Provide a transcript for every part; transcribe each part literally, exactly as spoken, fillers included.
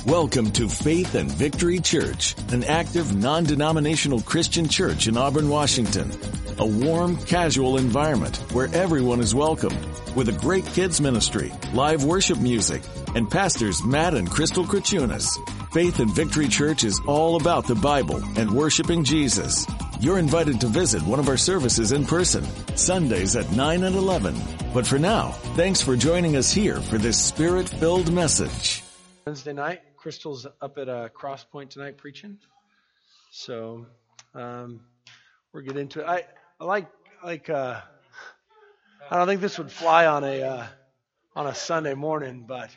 Welcome to Faith and Victory Church, an active, non-denominational Christian church in Auburn, Washington. A warm, casual environment where everyone is welcomed, with a great kids ministry, live worship music, and pastors Matt and Crystal Krachunas. Faith and Victory Church is all about the Bible and worshiping Jesus. You're invited to visit one of our services in person, Sundays at nine and eleven. But for now, thanks for joining us here for this Spirit-filled message. Wednesday night, Crystal's up at uh, Cross Point tonight preaching. So um, we're getting into it. I, I like, like uh, I don't think this would fly on a uh, on a Sunday morning, but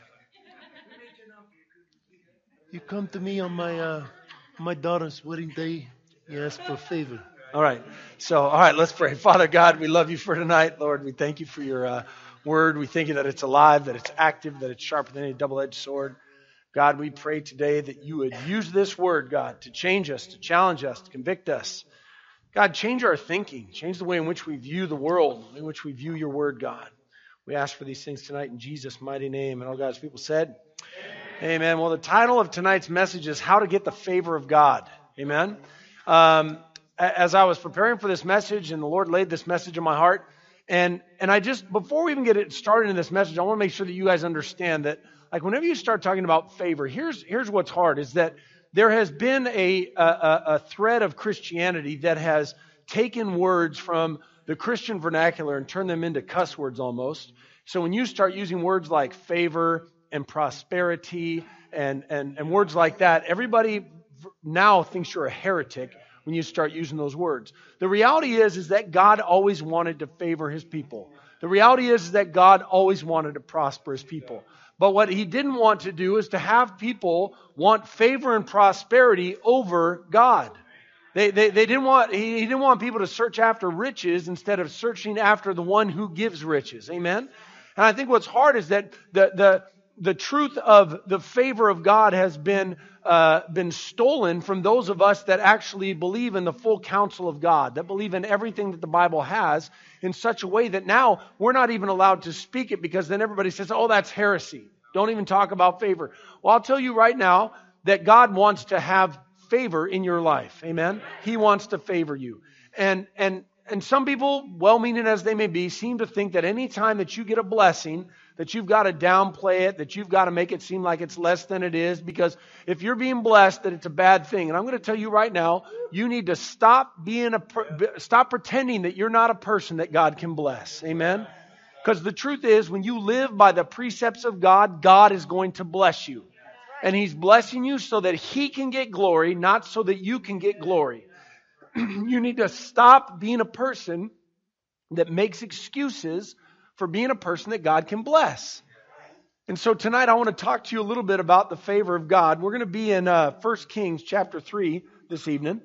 You come to me on my uh, my daughter's wedding day. You ask for a favor. all right. So, all right, let's pray. Father God, we love you for tonight. Lord, we thank you for your uh, word. We thank you that it's alive, that it's active, that it's sharper than any double-edged sword. God, we pray today that you would use this word, God, to change us, to challenge us, to convict us. God, change our thinking. Change the way in which we view the world, in which we view your word, God. We ask for these things tonight in Jesus' mighty name. And all God's people said, Amen. Amen. Well, the title of tonight's message is How to Get the Favor of God. Amen. Um, as I was preparing for this message, and the Lord laid this message in my heart, and and I just, before we even get it started in this message, I want to make sure that you guys understand that, like, whenever you start talking about favor, here's here's what's hard, is that there has been a, a, a thread of Christianity that has taken words from the Christian vernacular and turned them into cuss words almost. So when you start using words like favor and prosperity and, and, and words like that, everybody now thinks you're a heretic when you start using those words. The reality is, is that God always wanted to favor his people. The reality is, is that God always wanted to prosper his people. But what he didn't want to do is to have people want favor and prosperity over God. They, they, they didn't want, he, he didn't want people to search after riches instead of searching after the one who gives riches. Amen? And I think what's hard is that the, the, the truth of the favor of God has been, uh, been stolen from those of us that actually believe in the full counsel of God, that believe in everything that the Bible has in such a way that now we're not even allowed to speak it, because then everybody says, oh, that's heresy. Don't even talk about favor. Well, I'll tell you right now that God wants to have favor in your life. Amen. He wants to favor you. And, and, and some people, well-meaning as they may be, seem to think that any time that you get a blessing, that you've got to downplay it, that you've got to make it seem like it's less than it is, because if you're being blessed, that it's a bad thing. And I'm going to tell you right now, you need to stop being a, stop pretending that you're not a person that God can bless. Amen. Because the truth is, when you live by the precepts of God, God is going to bless you. And he's blessing you so that he can get glory, not so that you can get glory. You need to stop being a person that makes excuses for being a person that God can bless. And so tonight I want to talk to you a little bit about the favor of God. We're going to be in uh, First Kings chapter three this evening.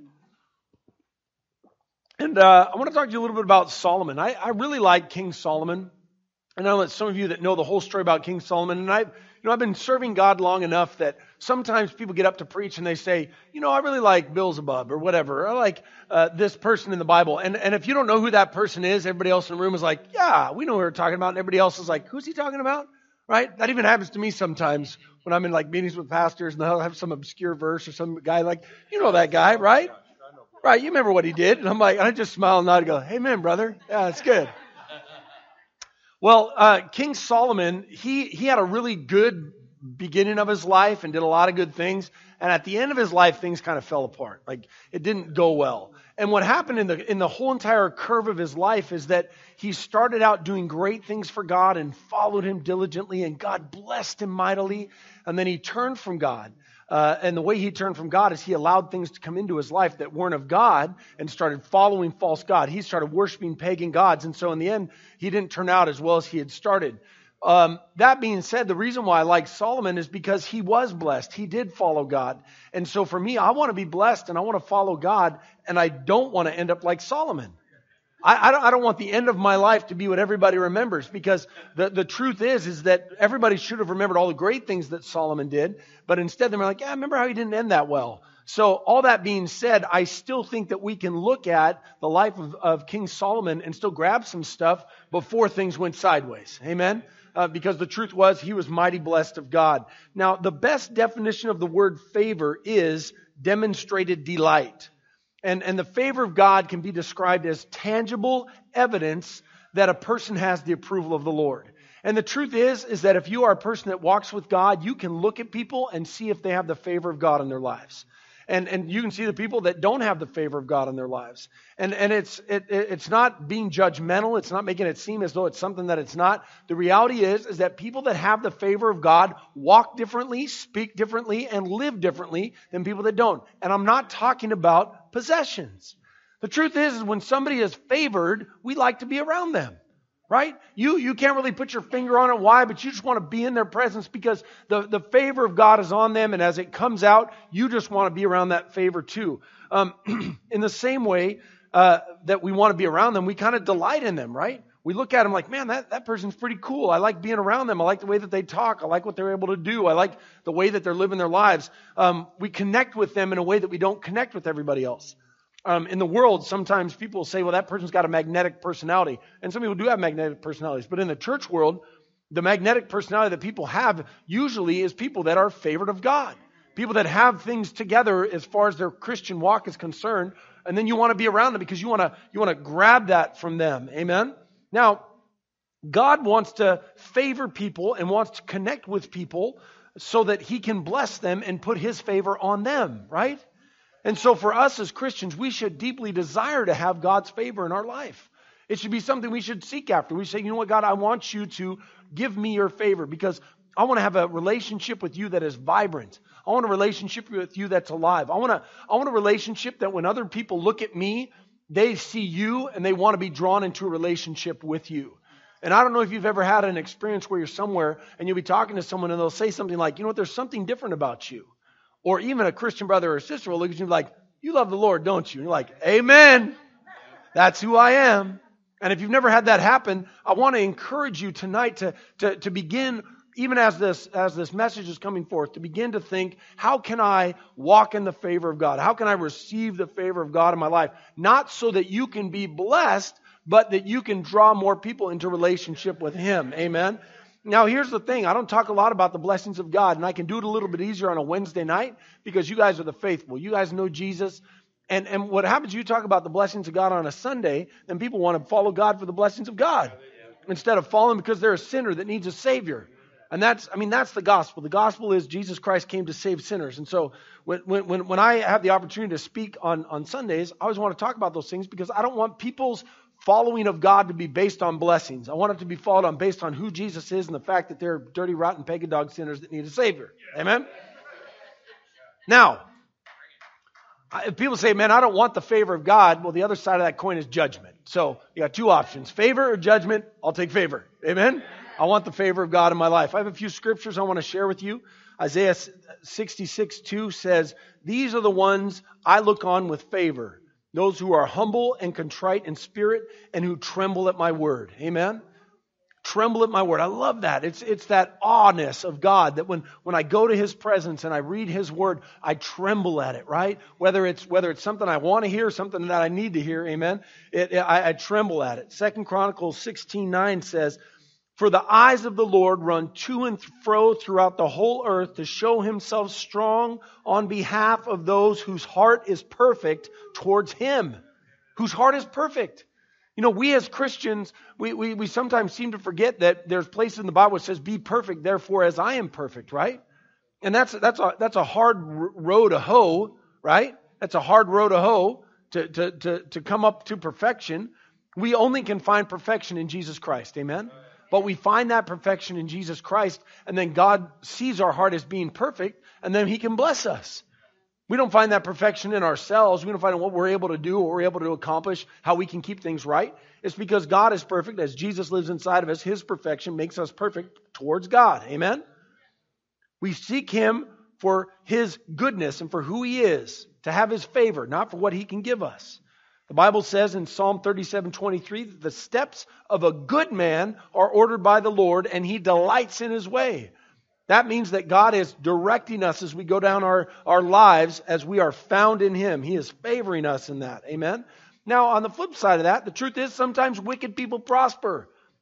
And uh, I want to talk to you a little bit about Solomon. I, I really like King Solomon. I know that some of you that know the whole story about King Solomon, and I've, you know, I've been serving God long enough that sometimes people get up to preach and they say, you know, I really like Beelzebub or whatever. I like uh, this person in the Bible. And and if you don't know who that person is, everybody else in the room is like, yeah, we know who we're talking about. And everybody else is like, who's he talking about? Right? That even happens to me sometimes when I'm in like meetings with pastors and they'll have some obscure verse or some guy like, you know that guy, right? Right, you remember what he did. And I'm like, I just smile and nod and go, hey man, brother. Yeah, it's good. Well, uh, King Solomon, he, he had a really good beginning of his life and did a lot of good things. And at the end of his life, things kind of fell apart. Like, it didn't go well. And what happened in the, in the whole entire curve of his life is that he started out doing great things for God and followed him diligently, and God blessed him mightily. And then he turned from God. Uh, and the way he turned from God is he allowed things to come into his life that weren't of God and started following false God. He started worshiping pagan gods. And so in the end, he didn't turn out as well as he had started. Um, that being said, the reason why I like Solomon is because he was blessed. He did follow God. And so for me, I want to be blessed and I want to follow God, and I don't want to end up like Solomon. I, I, don't, I don't want the end of my life to be what everybody remembers, because the, the truth is, is that everybody should have remembered all the great things that Solomon did, but instead they're like, yeah, remember how he didn't end that well. So all that being said, I still think that we can look at the life of, of King Solomon and still grab some stuff before things went sideways. Amen? Uh, uh, because the truth was he was mighty blessed of God. Now, the best definition of the word favor is demonstrated delight. And, and the favor of God can be described as tangible evidence that a person has the approval of the Lord. And the truth is, is that if you are a person that walks with God, you can look at people and see if they have the favor of God in their lives. And, and you can see the people that don't have the favor of God in their lives. And, and it's, it, it's not being judgmental. It's not making it seem as though it's something that it's not. The reality is, is that people that have the favor of God walk differently, speak differently, and live differently than people that don't. And I'm not talking about possessions. The truth is, is when somebody is favored, we like to be around them. Right? You you can't really put your finger on it. Why? But you just want to be in their presence because the, the favor of God is on them. And as it comes out, you just want to be around that favor too. Um, in the same way uh, that we want to be around them, we kind of delight in them, right? We look at them like, man, that, that person's pretty cool. I like being around them. I like the way that they talk. I like what they're able to do. I like the way that they're living their lives. Um, we connect with them in a way that we don't connect with everybody else. Um, in the world, sometimes people say, well, that person's got a magnetic personality. And some people do have magnetic personalities. But in the church world, the magnetic personality that people have usually is people that are favored of God. People that have things together as far as their Christian walk is concerned. And then you want to be around them because you want to you want to grab that from them. Amen? Now, God wants to favor people and wants to connect with people so that He can bless them and put His favor on them, right? And so for us as Christians, we should deeply desire to have God's favor in our life. It should be something we should seek after. We say, you know what, God, I want you to give me your favor because I want to have a relationship with you that is vibrant. I want a relationship with you that's alive. I want a, I want a relationship that when other people look at me, they see you and they want to be drawn into a relationship with you. And I don't know if you've ever had an experience where you're somewhere and you'll be talking to someone and they'll say something like, you know what, there's something different about you. Or even a Christian brother or sister will look at you like, you love the Lord, don't you? And you're like, amen. That's who I am. And if you've never had that happen, I want to encourage you tonight to, to, to begin, even as this, as this message is coming forth, to begin to think, how can I walk in the favor of God? How can I receive the favor of God in my life? Not so that you can be blessed, but that you can draw more people into relationship with Him. Amen. Now, here's the thing. I don't talk a lot about the blessings of God, and I can do it a little bit easier on a Wednesday night because you guys are the faithful. You guys know Jesus. And, and what happens, you talk about the blessings of God on a Sunday, then people want to follow God for the blessings of God instead of following because they're a sinner that needs a Savior. And that's, I mean, that's the gospel. The gospel is Jesus Christ came to save sinners. And so when, when, when I have the opportunity to speak on, on Sundays, I always want to talk about those things because I don't want people's following of God to be based on blessings. I want it to be followed on based on who Jesus is and the fact that they're dirty, rotten, pagan dog sinners that need a Savior. Amen? Now, if people say, man, I don't want the favor of God, well, the other side of that coin is judgment. So you got two options, favor or judgment. I'll take favor. Amen? I want the favor of God in my life. I have a few scriptures I want to share with you. Isaiah sixty-six two says, these are the ones I look on with favor. Those who are humble and contrite in spirit and who tremble at my word. Amen? Tremble at my word. I love that. It's it's that awness of God that when, when I go to His presence and I read His word, I tremble at it, right? Whether it's whether it's something I want to hear, something that I need to hear, amen? It, it, I, I tremble at it. Second Chronicles sixteen nine says, for the eyes of the Lord run to and fro throughout the whole earth to show Himself strong on behalf of those whose heart is perfect towards Him. Whose heart is perfect. You know, we as Christians, we, we, we sometimes seem to forget that there's places in the Bible that says, be perfect, therefore as I am perfect, right? And that's, that's, a, that's a hard row to hoe, right? That's a hard row to hoe to, to, to, to come up to perfection. We only can find perfection in Jesus Christ, amen? But we find that perfection in Jesus Christ, and then God sees our heart as being perfect, and then He can bless us. We don't find that perfection in ourselves. We don't find what we're able to do, what we're able to accomplish, how we can keep things right. It's because God is perfect. As Jesus lives inside of us, His perfection makes us perfect towards God. Amen? We seek Him for His goodness and for who He is, to have His favor, not for what He can give us. The Bible says in Psalm thirty-seven twenty-three that the steps of a good man are ordered by the Lord and He delights in His way. That means that God is directing us as we go down our, our lives as we are found in Him. He is favoring us in that. Amen? Now, on the flip side of that, the truth is sometimes wicked people prosper.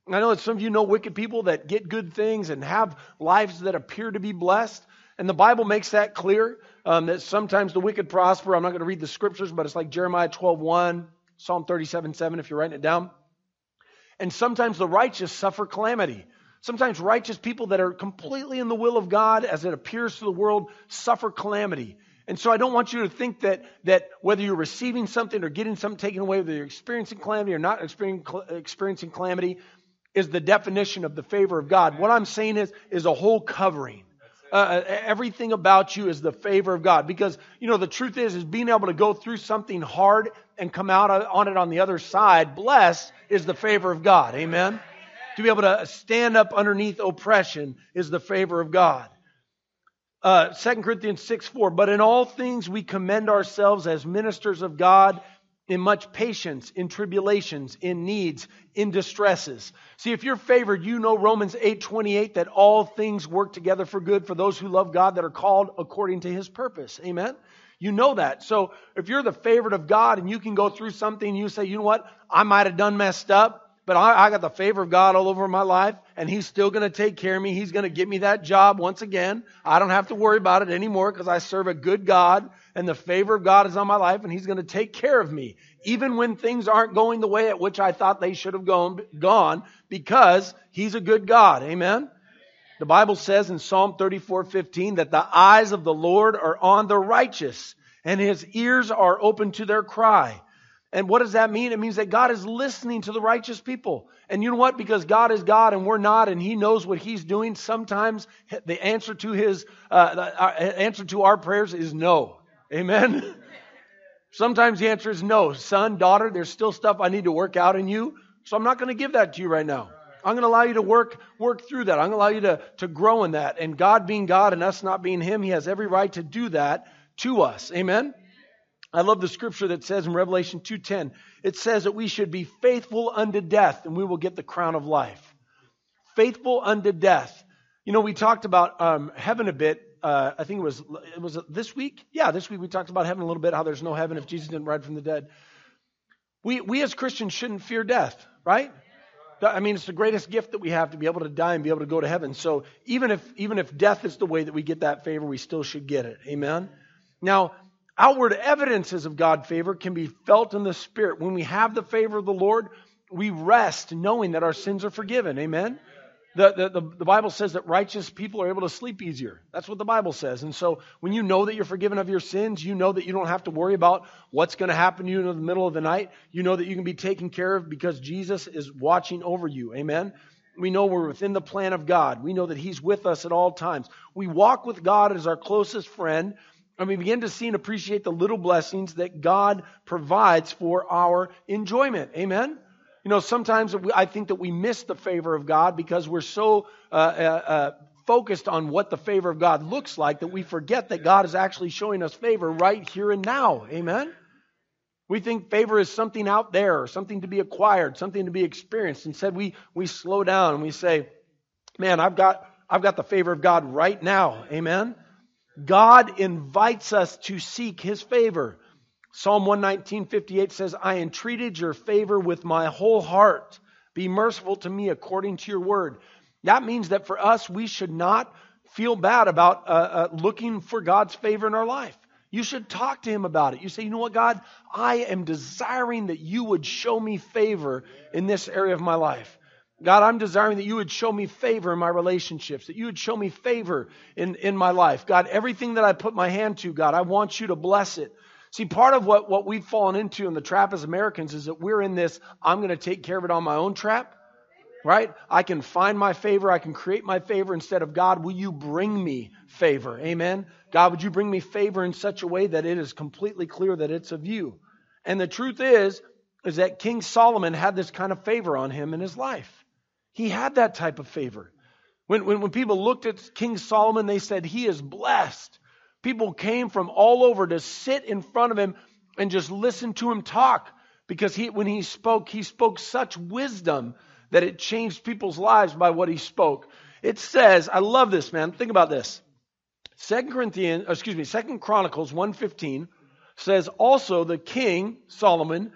I know that some of you know wicked people that get good things and have lives that appear to be blessed. And the Bible makes that clear, um, that sometimes the wicked prosper. I'm not going to read the scriptures, but it's like Jeremiah twelve one, Psalm thirty-seven seven, if you're writing it down. And sometimes the righteous suffer calamity. Sometimes righteous people that are completely in the will of God as it appears to the world suffer calamity. And so I don't want you to think that that whether you're receiving something or getting something taken away, whether you're experiencing calamity or not experiencing calamity, is the definition of the favor of God. What I'm saying is, is a whole covering. Uh, everything about you is the favor of God. Because, you know, the truth is, is being able to go through something hard and come out on it on the other side, blessed, is the favor of God. Amen? To be able to stand up underneath oppression is the favor of God. Uh, Second Corinthians six four, but in all things we commend ourselves as ministers of God in much patience, in tribulations, in needs, in distresses. See, if you're favored, you know Romans eight twenty-eight, that all things work together for good for those who love God, that are called according to His purpose. Amen? You know that. So if you're the favored of God and you can go through something and you say, you know what, I might have done messed up, but I, I got the favor of God all over my life, and He's still going to take care of me. He's going to give me that job once again. I don't have to worry about it anymore because I serve a good God, and the favor of God is on my life, and He's going to take care of me, even when things aren't going the way at which I thought they should have gone, gone because He's a good God. Amen? The Bible says in Psalm thirty-four fifteen that the eyes of the Lord are on the righteous, and His ears are open to their cry. And what does that mean? It means that God is listening to the righteous people. And you know what? Because God is God and we're not, and He knows what He's doing. Sometimes the answer to His uh, the answer to our prayers is no. Amen. Sometimes the answer is no. Son, daughter, there's still stuff I need to work out in you, so I'm not going to give that to you right now. I'm going to allow you to work work through that. I'm going to allow you to, to grow in that. And God being God and us not being Him, He has every right to do that to us. Amen. I love the scripture that says in Revelation two ten, it says that we should be faithful unto death and we will get the crown of life. Faithful unto death. You know, we talked about um, heaven a bit. Uh, I think it was it was this week. Yeah, this week we talked about heaven a little bit, how there's no heaven if Jesus didn't rise from the dead. We we as Christians shouldn't fear death, right? I mean, it's the greatest gift that we have to be able to die and be able to go to heaven. So even if even if death is the way that we get that favor, we still should get it. Amen? Now, outward evidences of God's favor can be felt in the Spirit. When we have the favor of the Lord, we rest knowing that our sins are forgiven. Amen? The, the, the, the Bible says that righteous people are able to sleep easier. That's what the Bible says. And so when you know that you're forgiven of your sins, you know that you don't have to worry about what's going to happen to you in the middle of the night. You know that you can be taken care of because Jesus is watching over you. Amen? We know we're within the plan of God. We know that He's with us at all times. We walk with God as our closest friend. And we begin to see and appreciate the little blessings that God provides for our enjoyment. Amen? You know, sometimes I think that we miss the favor of God because we're so uh, uh, uh, focused on what the favor of God looks like that we forget that God is actually showing us favor right here and now. Amen? We think favor is something out there, or something to be acquired, something to be experienced. Instead, we we slow down and we say, man, I've got I've got the favor of God right now. Amen? God invites us to seek His favor. Psalm one nineteen fifty-eight says, I entreated your favor with my whole heart. Be merciful to me according to your word. That means that for us, we should not feel bad about uh, uh, looking for God's favor in our life. You should talk to Him about it. You say, you know what, God? I am desiring that you would show me favor in this area of my life. God, I'm desiring that you would show me favor in my relationships, that you would show me favor in, in my life. God, everything that I put my hand to, God, I want you to bless it. See, part of what, what we've fallen into in the trap as Americans is that we're in this, I'm going to take care of it on my own trap, right? I can find my favor. I can create my favor instead of, God, will you bring me favor? Amen? God, would you bring me favor in such a way that it is completely clear that it's of you? And the truth is, is that King Solomon had this kind of favor on him in his life. He had that type of favor. When, when, when people looked at King Solomon, they said, he is blessed. People came from all over to sit in front of him and just listen to him talk. Because he, when he spoke, he spoke such wisdom that it changed people's lives by what he spoke. It says, I love this, man. Think about this. Second Corinthians, excuse me, Second Chronicles one fifteen says, also the king, Solomon,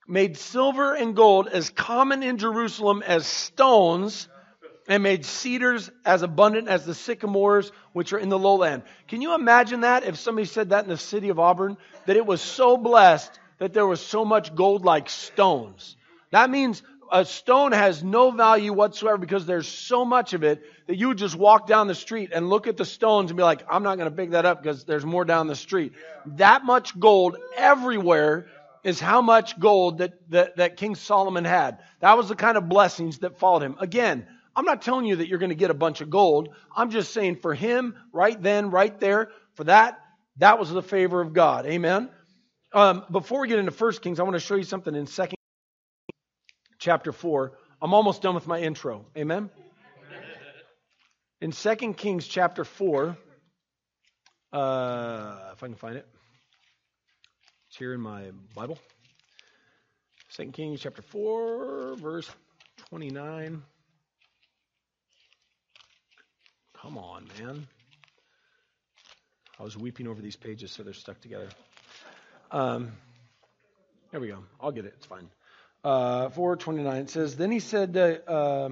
made silver and gold as common in Jerusalem as stones, and made cedars as abundant as the sycamores which are in the lowland. Can you imagine that if somebody said that in the city of Auburn? That it was so blessed that there was so much gold like stones. That means a stone has no value whatsoever because there's so much of it that you would just walk down the street and look at the stones and be like, I'm not going to pick that up because there's more down the street. That much gold everywhere is how much gold that, that, that King Solomon had. That was the kind of blessings that followed him. Again, I'm not telling you that you're going to get a bunch of gold. I'm just saying for him, right then, right there, for that, that was the favor of God. Amen? Um, before we get into First Kings, I want to show you something in Second chapter four. I'm almost done with my intro. Amen? In Second Kings chapter four, uh, if I can find it. It's here in my Bible. Second Kings chapter four, verse twenty-nine. Come on, man. I was weeping over these pages, so they're stuck together. Um, there we go. I'll get it. It's fine. Uh, four twenty-nine. It says, then he said, uh, um,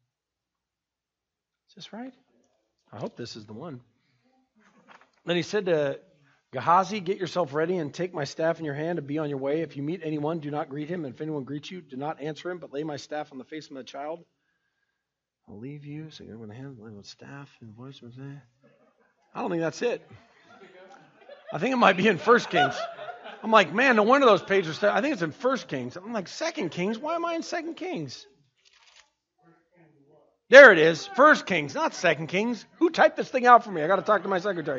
is this right? I hope this is the one. Then he said to Gehazi, get yourself ready and take my staff in your hand and be on your way. If you meet anyone, do not greet him. And if anyone greets you, do not answer him, but lay my staff on the face of the child. I'll leave you. So you're going to hand with staff and voice. I don't think that's it. I think it might be in First Kings. I'm like, man, no wonder those pages. I think it's in First Kings. I'm like, Second Kings? Why am I in Second Kings? There it is. First Kings, not Second Kings. Who typed this thing out for me? I got to talk to my secretary.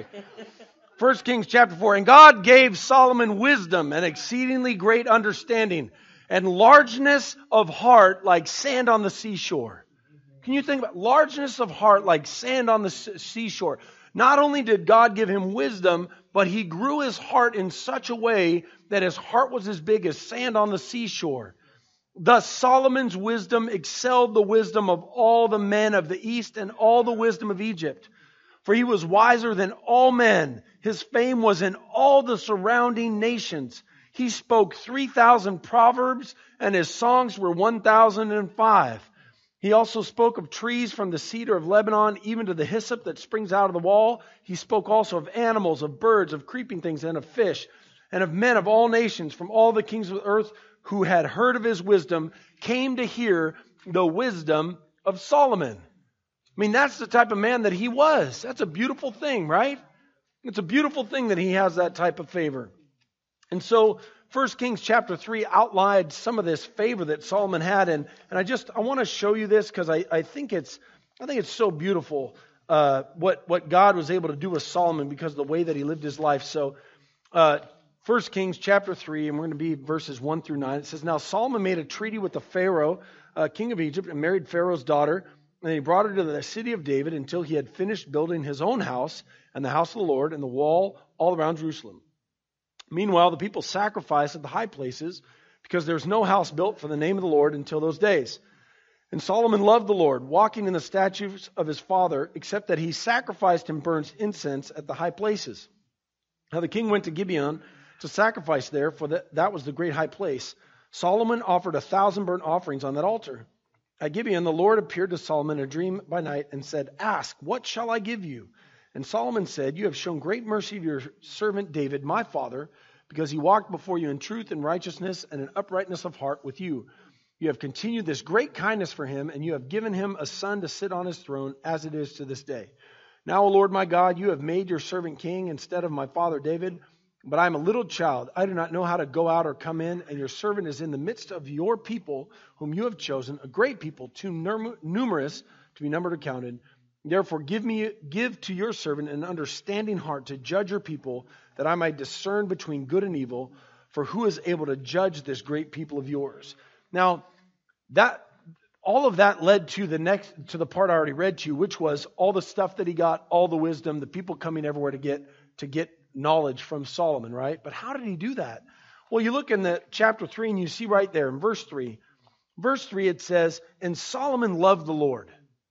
First Kings chapter four. And God gave Solomon wisdom and exceedingly great understanding and largeness of heart like sand on the seashore. Can you think about largeness of heart like sand on the seashore? Not only did God give him wisdom, but he grew his heart in such a way that his heart was as big as sand on the seashore. Thus Solomon's wisdom excelled the wisdom of all the men of the East and all the wisdom of Egypt. For he was wiser than all men. His fame was in all the surrounding nations. He spoke three thousand proverbs, and his songs were one thousand five. He also spoke of trees from the cedar of Lebanon, even to the hyssop that springs out of the wall. He spoke also of animals, of birds, of creeping things, and of fish, and of men of all nations, from all the kings of the earth who had heard of his wisdom, came to hear the wisdom of Solomon. I mean, that's the type of man that he was. That's a beautiful thing, right? It's a beautiful thing that he has that type of favor. And so, First Kings chapter three outlined some of this favor that Solomon had, and, and I just I want to show you this because I, I think it's I think it's so beautiful uh, what what God was able to do with Solomon because of the way that he lived his life. So, uh, First Kings chapter three, and we're going to be verses one through nine. It says, "Now Solomon made a treaty with the Pharaoh, uh, king of Egypt, and married Pharaoh's daughter, and he brought her to the city of David until he had finished building his own house and the house of the Lord and the wall all around Jerusalem. Meanwhile, the people sacrificed at the high places because there was no house built for the name of the Lord until those days. And Solomon loved the Lord, walking in the statutes of his father, except that he sacrificed and burnt incense at the high places. Now the king went to Gibeon to sacrifice there, for that, that was the great high place. Solomon offered a thousand burnt offerings on that altar. At Gibeon, the Lord appeared to Solomon in a dream by night and said, 'Ask, what shall I give you?' And Solomon said, 'You have shown great mercy to your servant David, my father, because he walked before you in truth and righteousness and in uprightness of heart with you. You have continued this great kindness for him, and you have given him a son to sit on his throne, as it is to this day. Now, O Lord my God, you have made your servant king instead of my father David, but I am a little child. I do not know how to go out or come in, and your servant is in the midst of your people, whom you have chosen, a great people, too numerous to be numbered or counted. Therefore, give me, give to your servant an understanding heart to judge your people, that I might discern between good and evil. For who is able to judge this great people of yours?' Now, that all of that led to the next to the part I already read to you, which was all the stuff that he got, all the wisdom, the people coming everywhere to get to get knowledge from Solomon, right? But how did he do that? Well, you look in the chapter three, and you see right there in verse three. Verse three, it says, "And Solomon loved the Lord."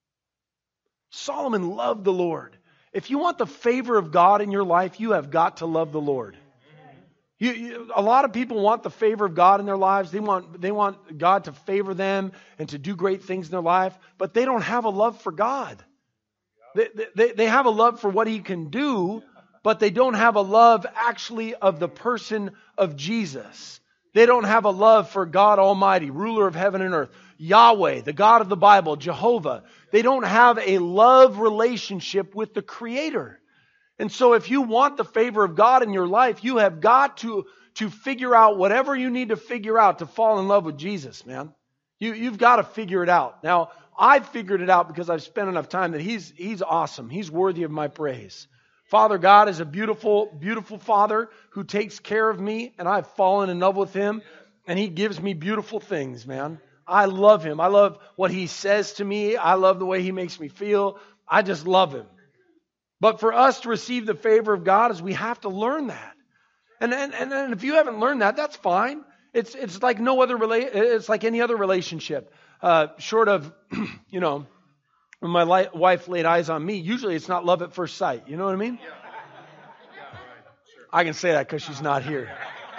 Solomon loved the Lord. If you want the favor of God in your life, you have got to love the Lord. You, you, a lot of people want the favor of God in their lives. They want, they want God to favor them and to do great things in their life, but they don't have a love for God. They, they, they have a love for what He can do, but they don't have a love actually of the person of Jesus. They don't have a love for God Almighty, ruler of heaven and earth, Yahweh, the God of the Bible, Jehovah. They don't have a love relationship with the Creator. And so if you want the favor of God in your life, you have got to, to figure out whatever you need to figure out to fall in love with Jesus, man. You, you've got to figure it out. Now, I've figured it out because I've spent enough time that He's, He's awesome. He's worthy of my praise. Father God is a beautiful, beautiful Father who takes care of me, and I've fallen in love with Him, and He gives me beautiful things, man. I love Him. I love what He says to me. I love the way He makes me feel. I just love Him. But for us to receive the favor of God is we have to learn that. And and, and, and if you haven't learned that, that's fine. It's it's like no other rela- it's like any other relationship. Uh, short of, you know, when my li- wife laid eyes on me, usually it's not love at first sight. You know what I mean? I can say that because she's not here.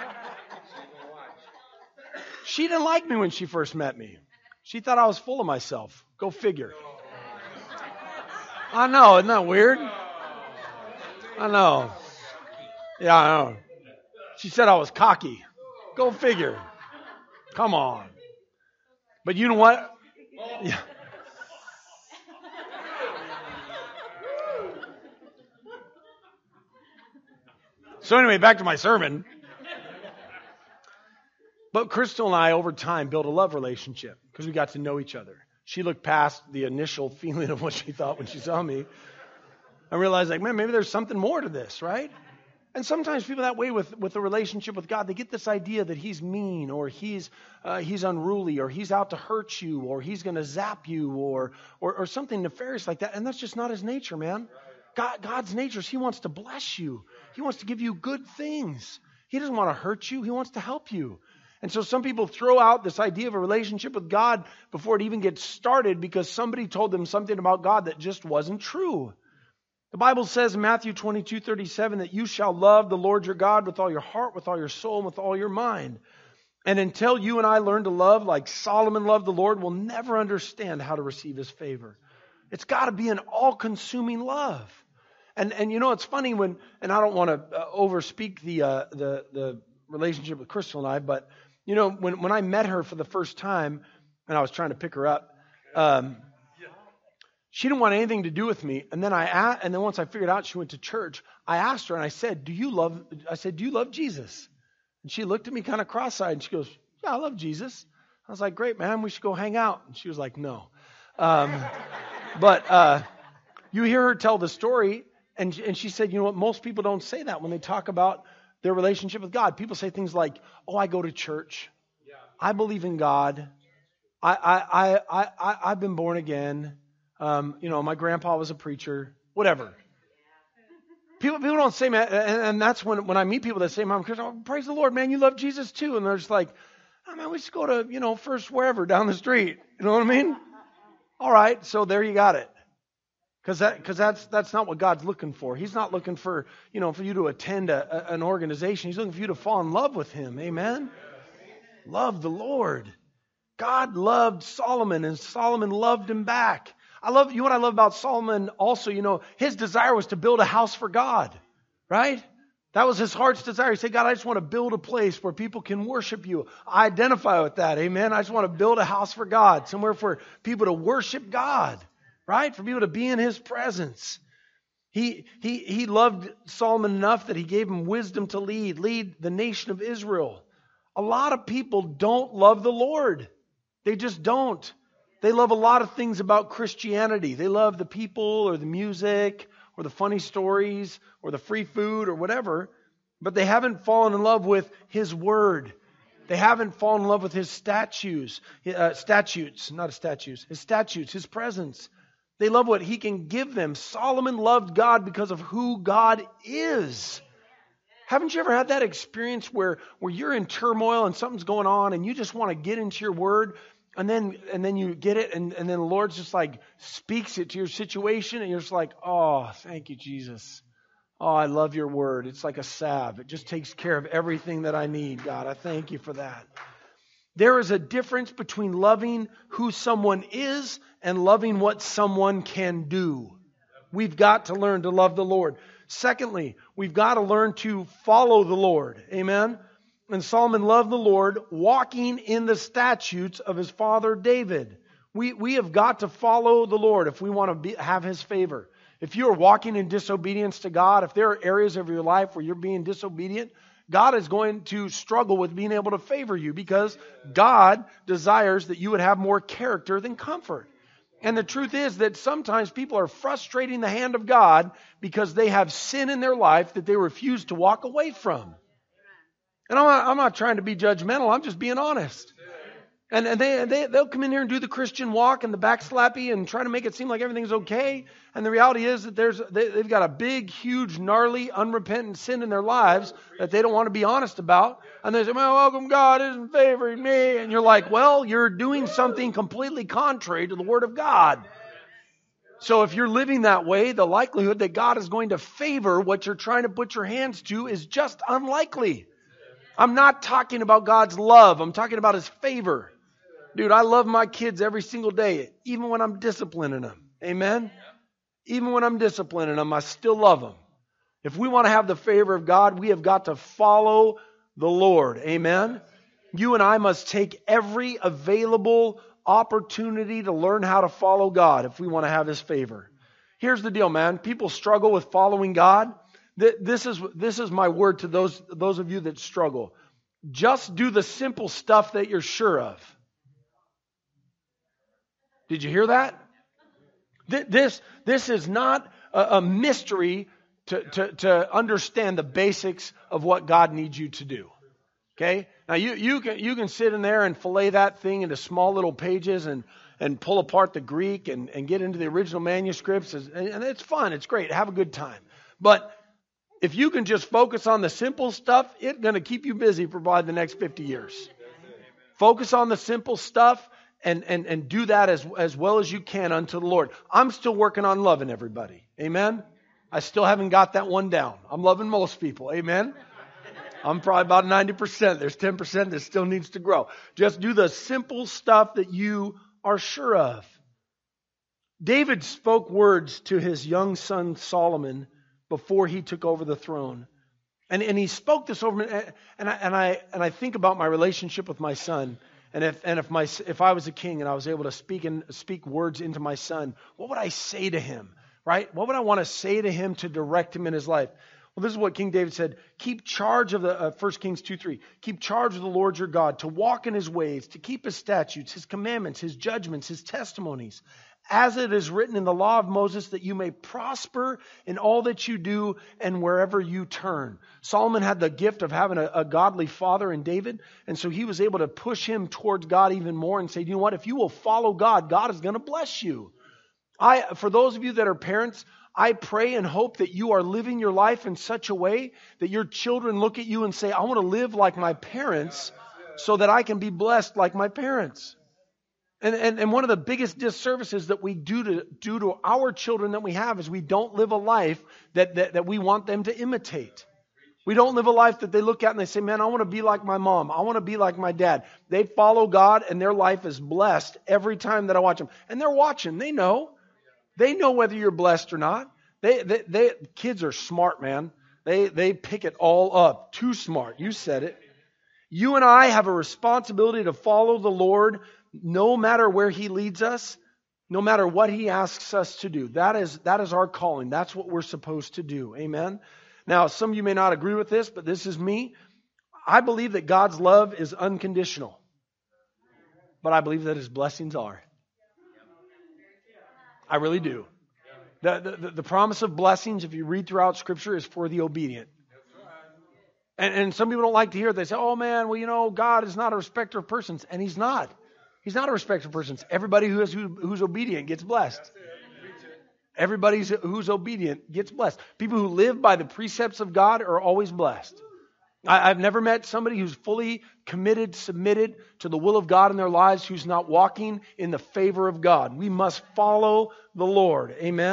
She didn't like me when she first met me. She thought I was full of myself. Go figure. I know, isn't that weird? I know. Yeah, I know. She said I was cocky. Go figure. Come on. But you know what? Yeah. So anyway, back to my sermon. But Crystal and I, over time, built a love relationship because we got to know each other. She looked past the initial feeling of what she thought when she saw me. I realized, like, man, maybe there's something more to this, right? And sometimes people that way with, with a relationship with God, they get this idea that He's mean or He's uh, He's unruly or He's out to hurt you or He's going to zap you or, or or something nefarious like that. And that's just not His nature, man. God, God's nature is He wants to bless you. He wants to give you good things. He doesn't want to hurt you. He wants to help you. And so some people throw out this idea of a relationship with God before it even gets started because somebody told them something about God that just wasn't true. The Bible says in Matthew twenty-two thirty-seven that you shall love the Lord your God with all your heart, with all your soul, and with all your mind. And until you and I learn to love like Solomon loved the Lord, we'll never understand how to receive His favor. It's got to be an all-consuming love. And and you know, it's funny when, and I don't want to uh, overspeak the, uh, the the relationship with Crystal and I, but you know, when, when I met her for the first time, and I was trying to pick her up, um, she didn't want anything to do with me. And then I, and then once I figured out she went to church, I asked her and I said, "Do you love?" I said, "Do you love Jesus?" And she looked at me kind of cross-eyed and she goes, "Yeah, I love Jesus." I was like, "Great, man, we should go hang out." And she was like, "No." Um, but uh, you hear her tell the story, and and she said, "You know what? Most people don't say that when they talk about their relationship with God. People say things like, 'Oh, I go to church. I believe in God. I I I I, I I've been born again. Um, you know, my grandpa was a preacher. Whatever.'" People people don't say, man, and, and that's when when I meet people that say, "Mom, oh, praise the Lord, man, you love Jesus too," and they're just like, "Oh man, we just go to you know First wherever down the street." You know what I mean? All right, so there you got it. Because that, because that's that's not what God's looking for. He's not looking for you know for you to attend a, a, an organization. He's looking for you to fall in love with Him. Amen. Love the Lord. God loved Solomon, and Solomon loved him back. I love you. Know what I love about Solomon also, you know, his desire was to build a house for God, right? That was his heart's desire. He said, "God, I just want to build a place where people can worship you." I identify with that. Amen. I just want to build a house for God, somewhere for people to worship God. Right? For people to be in His presence. He, he, he loved Solomon enough that he gave him wisdom to lead, lead the nation of Israel. A lot of people don't love the Lord. They just don't. They love a lot of things about Christianity. They love the people or the music or the funny stories or the free food or whatever, but they haven't fallen in love with His Word. They haven't fallen in love with His statues, uh, statutes, not His statues, His statutes, His presence. They love what He can give them. Solomon loved God because of who God is. Haven't you ever had that experience where, where you're in turmoil and something's going on and you just want to get into your Word and then and then you get it and, and then the Lord just like speaks it to your situation and you're just like, "Oh, thank you, Jesus. Oh, I love your word. It's like a salve. It just takes care of everything that I need, God. I thank you for that. There is a difference between loving who someone is and loving what someone can do. We've got to learn to love the Lord. Secondly, we've got to learn to follow the Lord. Amen? And Solomon loved the Lord, walking in the statutes of his father David. We, we have got to follow the Lord if we want to be, have His favor. If you are walking in disobedience to God, if there are areas of your life where you're being disobedient, God is going to struggle with being able to favor you because God desires that you would have more character than comfort. And the truth is that sometimes people are frustrating the hand of God because they have sin in their life that they refuse to walk away from. And I'm not, I'm not trying to be judgmental. I'm just being honest. And, and they, they, they'll come in here and do the Christian walk and the backslappy and try to make it seem like everything's okay. And the reality is that there's they, they've got a big, huge, gnarly, unrepentant sin in their lives that they don't want to be honest about. And they say, well, welcome, God isn't favoring me. And you're like, well, you're doing something completely contrary to the Word of God. So if you're living that way, the likelihood that God is going to favor what you're trying to put your hands to is just unlikely. I'm not talking about God's love. I'm talking about His favor. Dude, I love my kids every single day, even when I'm disciplining them. Amen? Even when I'm disciplining them, I still love them. If we want to have the favor of God, we have got to follow the Lord. Amen? You and I must take every available opportunity to learn how to follow God if we want to have His favor. Here's the deal, man. People struggle with following God. This is, this is my word to those, those of you that struggle. Just do the simple stuff that you're sure of. Did you hear that? This, this is not a, a mystery to, to, to understand the basics of what God needs you to do. Okay? Now you, you can you can sit in there and fillet that thing into small little pages and, and pull apart the Greek and, and get into the original manuscripts. And, and it's fun. It's great. Have a good time. But if you can just focus on the simple stuff, it's going to keep you busy for probably the next fifty years. Focus on the simple stuff. And, and, and do that as, as well as you can unto the Lord. I'm still working on loving everybody. Amen? I still haven't got that one down. I'm loving most people. Amen? I'm probably about ninety percent. There's ten percent that still needs to grow. Just do the simple stuff that you are sure of. David spoke words to his young son Solomon before he took over the throne. And, and he spoke this over me. And I, and, I, and I think about my relationship with my son. And if and if my if I was a king and I was able to speak and speak words into my son, what would I say to him? Right? What would I want to say to him to direct him in his life? Well, this is what King David said. Keep charge of the uh, First Kings two three. Keep charge of the Lord your God, to walk in His ways, to keep His statutes, His commandments, His judgments, His testimonies, as it is written in the law of Moses, that you may prosper in all that you do and wherever you turn. Solomon had the gift of having a, a godly father in David, and so he was able to push him towards God even more and say, you know what, if you will follow God, God is going to bless you. I, for those of you that are parents, I pray and hope that you are living your life in such a way that your children look at you and say, I want to live like my parents so that I can be blessed like my parents. And, and, and one of the biggest disservices that we do to, do to our children that we have is we don't live a life that, that, that we want them to imitate. We don't live a life that they look at and they say, man, I want to be like my mom. I want to be like my dad. They follow God and their life is blessed every time that I watch them. And they're watching. They know. They know whether you're blessed or not. They, they, they kids are smart, man. They, they pick it all up. Too smart. You said it. You and I have a responsibility to follow the Lord no matter where He leads us, no matter what He asks us to do. That is, that is our calling. That's what we're supposed to do. Amen? Now, some of you may not agree with this, but this is me. I believe that God's love is unconditional. But I believe that His blessings are. I really do. The, the, the promise of blessings, if you read throughout Scripture, is for the obedient. And, and some people don't like to hear it. They say, oh man, well, you know, God is not a respecter of persons. And He's not. He's not a respecter of persons. Everybody who is who, who's obedient gets blessed. Everybody who's obedient gets blessed. People who live by the precepts of God are always blessed. I, I've never met somebody who's fully committed, submitted to the will of God in their lives who's not walking in the favor of God. We must follow the Lord. Amen?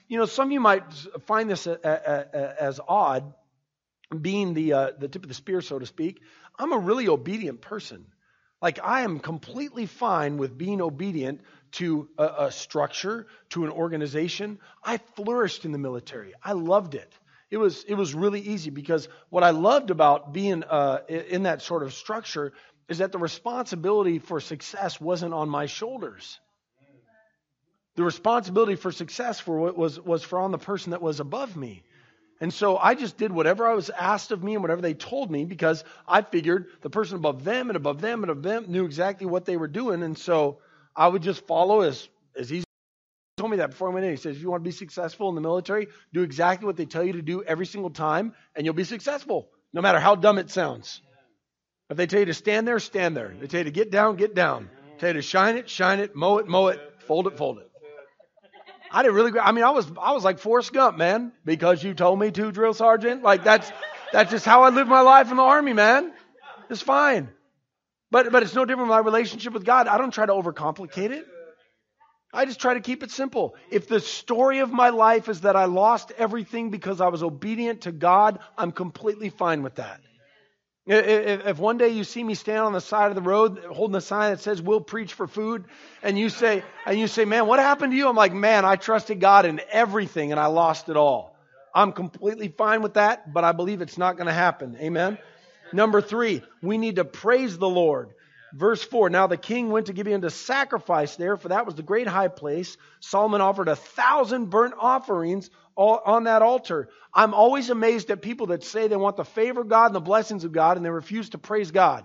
you know, some of you might find this a, a, a, as odd, being the uh, the tip of the spear, so to speak. I'm a really obedient person. Like, I am completely fine with being obedient to a, a structure, to an organization. I flourished in the military. I loved it. It was it was really easy, because what I loved about being uh, in that sort of structure is that the responsibility for success wasn't on my shoulders. The responsibility for success for what was was for on the person that was above me. And so I just did whatever I was asked of me and whatever they told me, because I figured the person above them and above them and above them knew exactly what they were doing. And so I would just follow as, as easy. He told me that before I went in. He says, if you want to be successful in the military, do exactly what they tell you to do every single time, and you'll be successful, no matter how dumb it sounds. If they tell you to stand there, stand there. They tell you to get down, get down. They tell you to shine it, shine it, mow it, mow it, fold it, fold it. I didn't really, I mean, I was, I was like Forrest Gump, man, because you told me to, drill sergeant. Like, that's, that's just how I lived my life in the Army, man. It's fine. But, but it's no different with my relationship with God. I don't try to overcomplicate it. I just try to keep it simple. If the story of my life is that I lost everything because I was obedient to God, I'm completely fine with that. If one day you see me stand on the side of the road holding a sign that says we'll preach for food, and you say, and you say, man, what happened to you? I'm like, man, I trusted God in everything and I lost it all. I'm completely fine with that, but I believe it's not going to happen. Amen. Number three, we need to praise the Lord. Verse four, now the king went to Gibeon to sacrifice there, for that was the great high place. Solomon offered a thousand burnt offerings on that altar. I'm always amazed at people that say they want the favor of God and the blessings of God, and they refuse to praise God.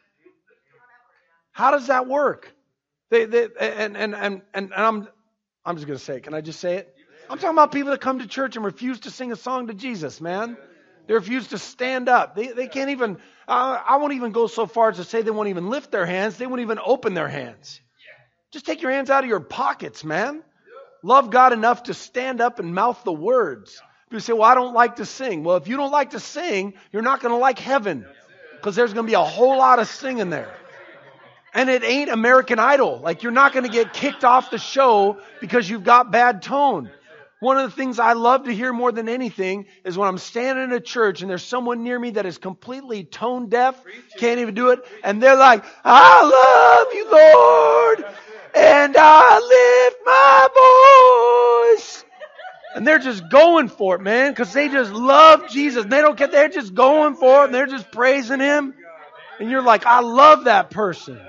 How does that work? They, they, and, and, and, and I'm, I'm just going to say it. Can I just say it? I'm talking about people that come to church and refuse to sing a song to Jesus, man. They refuse to stand up. They, they can't even, uh, I won't even go so far as to say they won't even lift their hands. They won't even open their hands. Just take your hands out of your pockets, man. Love God enough to stand up and mouth the words. People say, well, I don't like to sing. Well, if you don't like to sing, you're not going to like heaven, because there's going to be a whole lot of singing there. And it ain't American Idol. Like, you're not going to get kicked off the show because you've got bad tone. One of the things I love to hear more than anything is when I'm standing in a church and there's someone near me that is completely tone deaf, can't even do it, and they're like, I love you, Lord, and I lift my voice. And they're just going for it, man, because they just love Jesus. They don't get, they're just going for it, and they're just praising Him. And you're like, I love that person.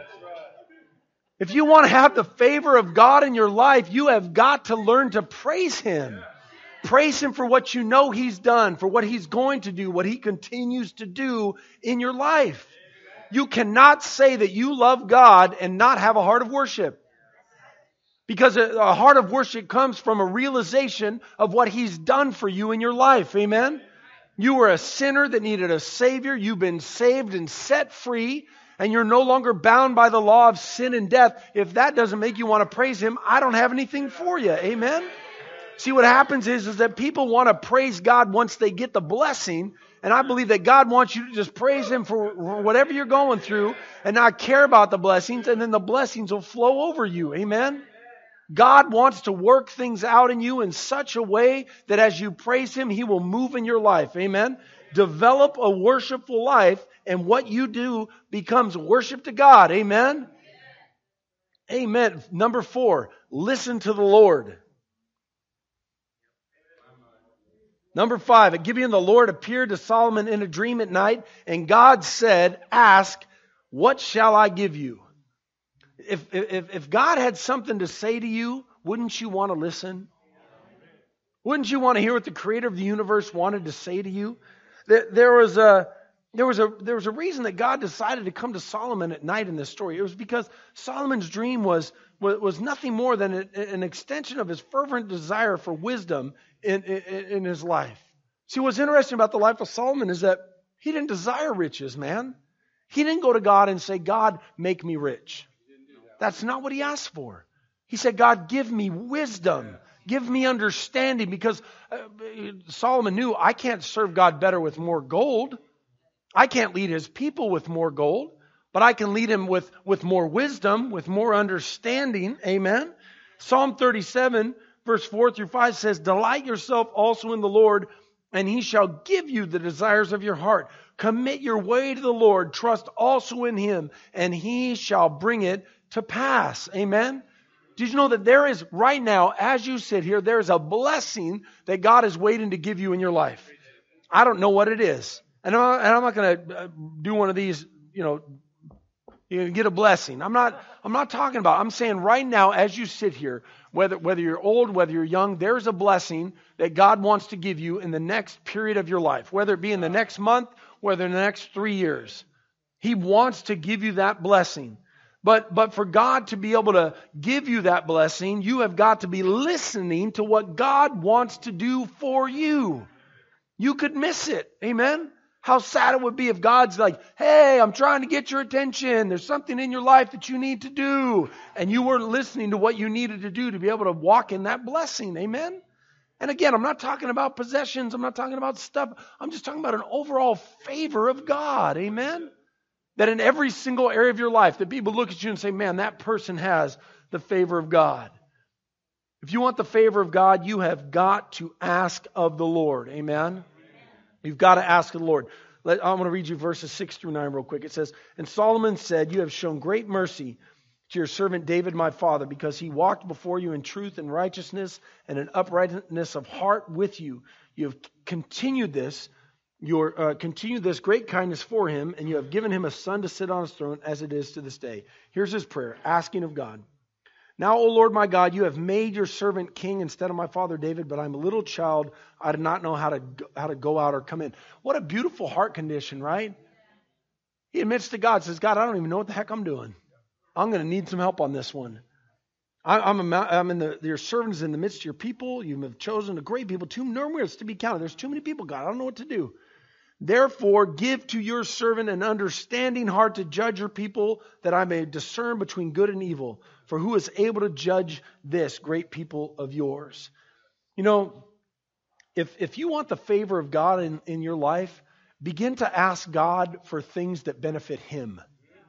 If you want to have the favor of God in your life, you have got to learn to praise Him. Praise Him for what you know He's done, for what He's going to do, what He continues to do in your life. You cannot say that you love God and not have a heart of worship. Because a heart of worship comes from a realization of what He's done for you in your life. Amen? You were a sinner that needed a Savior. You've been saved and set free. And you're no longer bound by the law of sin and death. If that doesn't make you want to praise Him, I don't have anything for you. Amen? See, what happens is, is that people want to praise God once they get the blessing. And I believe that God wants you to just praise Him for whatever you're going through and not care about the blessings. And then the blessings will flow over you. Amen? God wants to work things out in you in such a way that as you praise Him, He will move in your life. Amen? Develop a worshipful life, and what you do becomes worship to God. Amen? Amen. Number four, listen to the Lord. Number five, at Gibeon the Lord appeared to Solomon in a dream at night, and God said, ask, what shall I give you? If, if, if God had something to say to you, wouldn't you want to listen? Wouldn't you want to hear what the Creator of the universe wanted to say to you? There, there was a there was a there was a reason that God decided to come to Solomon at night in this story. It was because Solomon's dream was was, was nothing more than an, an extension of his fervent desire for wisdom in, in, in his life. See, what's interesting about the life of Solomon is that he didn't desire riches, man. He didn't go to God and say, God, make me rich. That's not what he asked for. He said, God, give me wisdom. Give me understanding, because uh, Solomon knew, I can't serve God better with more gold. I can't lead His people with more gold, but I can lead Him with, with more wisdom, with more understanding. Amen. Psalm thirty-seven, verse four through five says, delight yourself also in the Lord, and He shall give you the desires of your heart. Commit your way to the Lord. Trust also in Him, and He shall bring it to pass. Amen? Did you know that there is, right now, as you sit here, there is a blessing that God is waiting to give you in your life? I don't know what it is. And I'm not, and I'm not going to do one of these, you know, you get a blessing. I'm not, I'm not talking about, I'm saying right now, as you sit here, whether, whether you're old, whether you're young, there's a blessing that God wants to give you in the next period of your life, whether it be in the next month, whether in the next three years. He wants to give you that blessing. But, but for God to be able to give you that blessing, you have got to be listening to what God wants to do for you. You could miss it. Amen? How sad it would be if God's like, hey, I'm trying to get your attention. There's something in your life that you need to do. And you weren't listening to what you needed to do to be able to walk in that blessing. Amen? And again, I'm not talking about possessions. I'm not talking about stuff. I'm just talking about an overall favor of God. Amen? That in every single area of your life, that people look at you and say, man, that person has the favor of God. If you want the favor of God, you have got to ask of the Lord. Amen? You've got to ask of the Lord. Let, I'm going to read you verses six through nine real quick. It says, and Solomon said, you have shown great mercy to your servant David my father, because he walked before you in truth and righteousness and in uprightness of heart with you. You have continued this, your uh, continued this great kindness for him, and you have given him a son to sit on his throne as it is to this day. Here's his prayer, asking of God. Now, O Lord my God, you have made your servant king instead of my father David, but I'm a little child. I do not know how to how to go out or come in. What a beautiful heart condition, right? He admits to God, says, God, I don't even know what the heck I'm doing. I'm going to need some help on this one. I, I'm, a, I'm in the, your servant is in the midst of your people. You have chosen a great people, too numerous to be counted. There's too many people, God. I don't know what to do. Therefore, give to your servant an understanding heart to judge your people, that I may discern between good and evil. For who is able to judge this great people of yours? You know, if if you want the favor of God in, in your life, begin to ask God for things that benefit Him.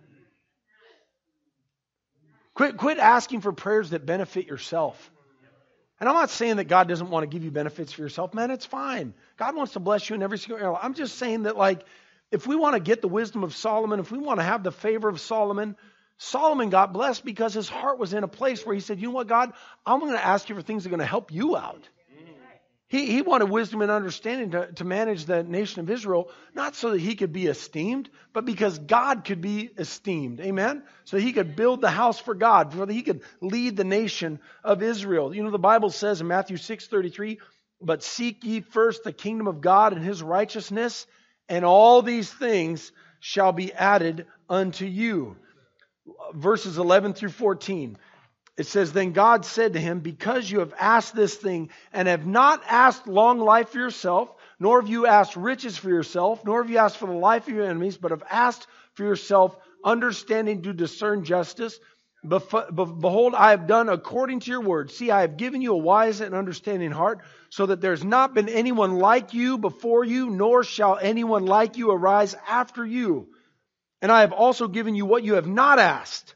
Quit, quit asking for prayers that benefit yourself. And I'm not saying that God doesn't want to give you benefits for yourself. Man, it's fine. God wants to bless you in every single area. I'm just saying that, like, if we want to get the wisdom of Solomon, if we want to have the favor of Solomon, Solomon got blessed because his heart was in a place where he said, you know what, God, I'm going to ask you for things that are going to help you out. He, he wanted wisdom and understanding to, to manage the nation of Israel, not so that he could be esteemed, but because God could be esteemed. Amen? So he could build the house for God, so that he could lead the nation of Israel. You know, the Bible says in Matthew six thirty-three, but seek ye first the kingdom of God and His righteousness, and all these things shall be added unto you. Verses eleven through fourteen. It says, then God said to him, because you have asked this thing, and have not asked long life for yourself, nor have you asked riches for yourself, nor have you asked for the life of your enemies, but have asked for yourself understanding to discern justice. Behold, I have done according to your word. See, I have given you a wise and understanding heart, so that there's not been anyone like you before you, nor shall anyone like you arise after you. And I have also given you what you have not asked.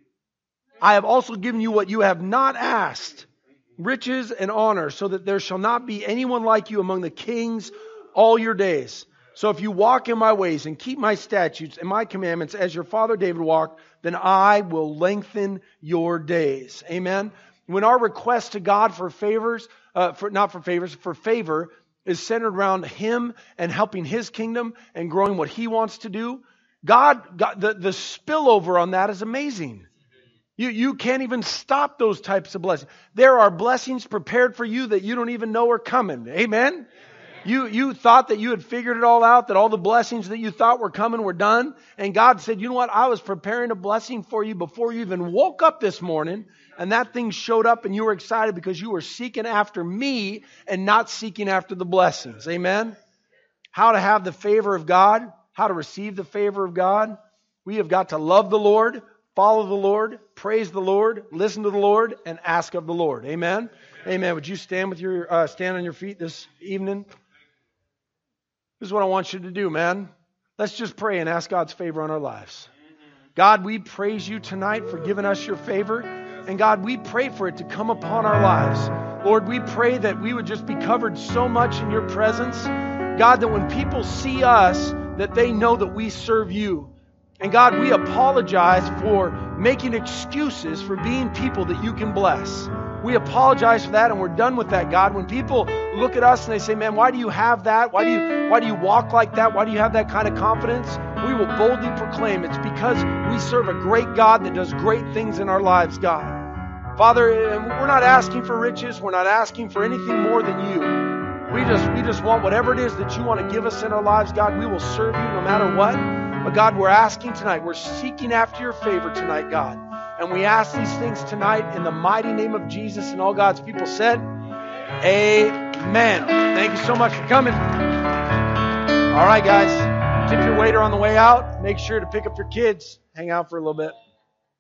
I have also given you what you have not asked, riches and honor, so that there shall not be anyone like you among the kings all your days. So if you walk in my ways and keep my statutes and my commandments as your father David walked, then I will lengthen your days. Amen. When our request to God for favors, uh, for not for favors, for favor is centered around Him and helping His kingdom and growing what He wants to do, God, God the, the spillover on that is amazing. You, you can't even stop those types of blessings. There are blessings prepared for you that you don't even know are coming. Amen? You, you thought that you had figured it all out, that all the blessings that you thought were coming were done. And God said, you know what? I was preparing a blessing for you before you even woke up this morning. And that thing showed up and you were excited because you were seeking after me and not seeking after the blessings. Amen? How to have the favor of God, how to receive the favor of God. We have got to love the Lord, follow the Lord, praise the Lord, listen to the Lord, and ask of the Lord. Amen? Amen. Would you stand with your uh, stand on your feet this evening? This is what I want you to do, man. Let's just pray and ask God's favor on our lives. God, we praise you tonight for giving us your favor. And God, we pray for it to come upon our lives. Lord, we pray that we would just be covered so much in your presence. God, that when people see us, that they know that we serve you. And God, we apologize for making excuses for being people that you can bless. We apologize for that, and we're done with that, God. When people look at us and they say, man, why do you have that? Why do you, why do you walk like that? Why do you have that kind of confidence? We will boldly proclaim it's because we serve a great God that does great things in our lives, God. Father, we're not asking for riches. We're not asking for anything more than you. We just, we just want whatever it is that you want to give us in our lives, God. We will serve you no matter what. But God, we're asking tonight. We're seeking after your favor tonight, God. And we ask these things tonight in the mighty name of Jesus, and all God's people said, amen. Thank you so much for coming. All right, guys. Tip your waiter on the way out. Make sure to pick up your kids. Hang out for a little bit.